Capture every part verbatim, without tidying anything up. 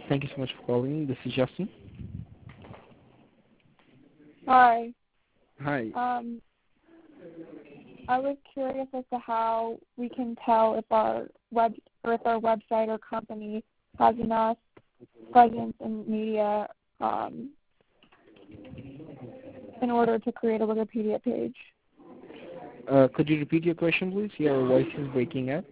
Thank you so much for calling. This is Justin. Hi. Hi. Um, I was curious as to how we can tell if our web or if our website or company has enough presence in media um, in order to create a Wikipedia page. Uh, could you repeat your question, please? Your voice is breaking up.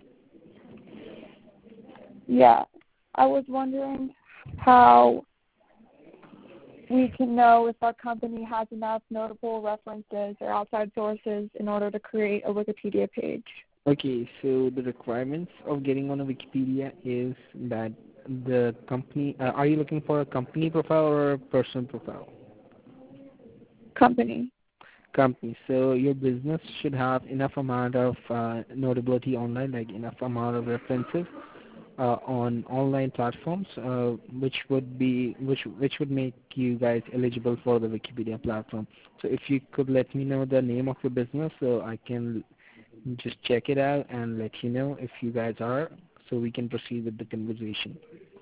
Yeah. I was wondering how we can know if our company has enough notable references or outside sources in order to create a Wikipedia page. Okay, so the requirements of getting on a Wikipedia is that the company, uh, are you looking for a company profile or a personal profile? Company. Company. So your business should have enough amount of uh, notability online, like enough amount of references uh, on online platforms, uh, which would be which which would make you guys eligible for the Wikipedia platform. So if you could let me know the name of your business, so I can just check it out and let you know if you guys are, so we can proceed with the conversation.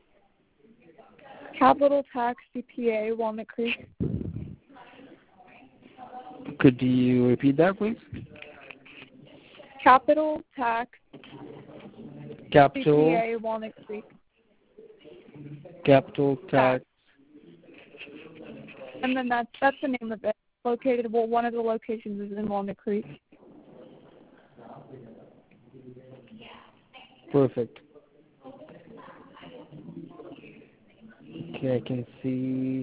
Capital Tax C P A, Walnut Creek. Could you repeat that, please? Capital Tax Capital C P A, Walnut Creek. Capital Tax. And then that's that's the name of it. Located, well, one of the locations is in Walnut Creek. Perfect. Okay, I can see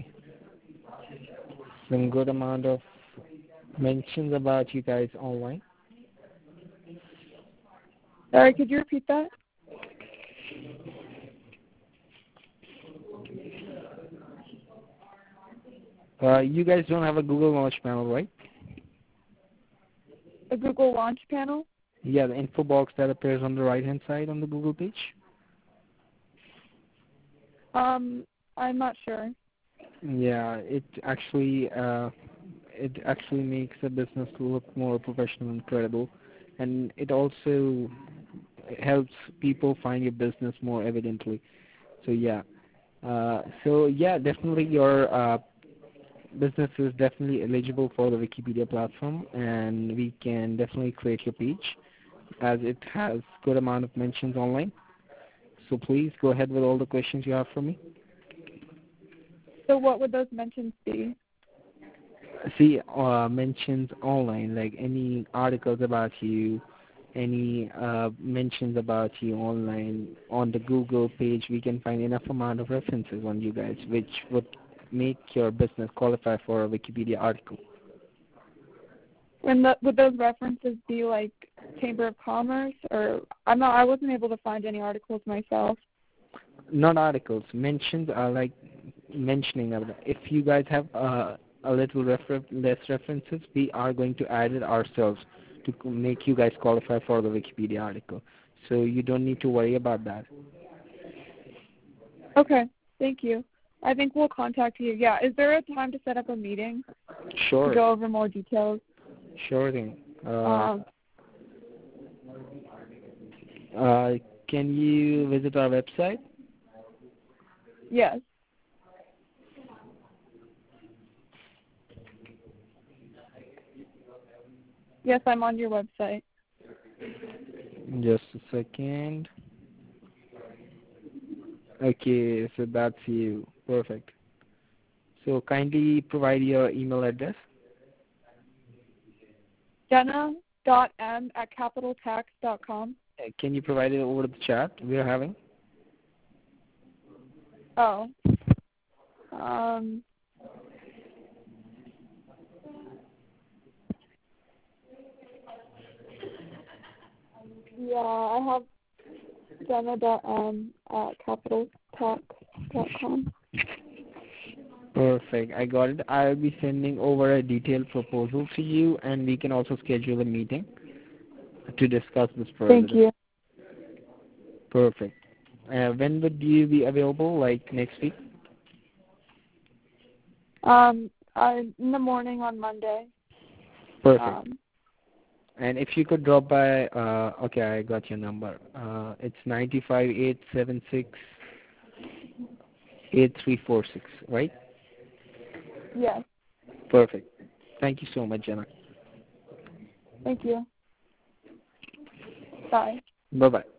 some good amount of mentions about you guys online. Sorry, could you repeat that? Uh, you guys don't have a Google launch panel, right? A Google Launch panel? Yeah, the info box that appears on the right-hand side on the Google page. Um, I'm not sure. Yeah, it actually uh, it actually makes a business look more professional and credible, and it also helps people find your business more evidently. So yeah, uh, so yeah, definitely your uh, business is definitely eligible for the Wikipedia platform, and we can definitely create your page as it has good amount of mentions online. So please go ahead with all the questions you have for me. So what would those mentions be? See, uh, mentions online, like any articles about you, any uh, mentions about you online on the Google page, we can find enough amount of references on you guys, which would make your business qualify for a Wikipedia article. And the, would those references be like Chamber of Commerce, or I'm not? I wasn't able to find any articles myself. Not articles. Mentions are like mentioning of it. If you guys have uh, a little refer- less references, we are going to add it ourselves to c- make you guys qualify for the Wikipedia article. So you don't need to worry about that. Okay, thank you. I think we'll contact you. Yeah, is there a time to set up a meeting Sure. to go over more details? Sure thing. Uh, Um, uh, can you visit our website? yes. Yes, I'm on your website. Just a second. Okay, so that's you. Perfect. So kindly provide your email address. Jenna dot m at capital tax dot com. Uh, Can you provide it over the chat we are having? Oh. Um. Yeah, I have Jenna dot m at capital tax dot com. Perfect. I got it. I'll be sending over a detailed proposal to you, and we can also schedule a meeting to discuss this further. Thank you. Perfect. Uh, when would you be available? Like next week? Um, I, in the morning on Monday. Perfect. Um, And if you could drop by, uh, okay, I got your number. Uh, it's nine five eight seven six. eight three four six, right? Yes. Perfect. Thank you so much, Jenna. Thank you. Bye. Bye-bye.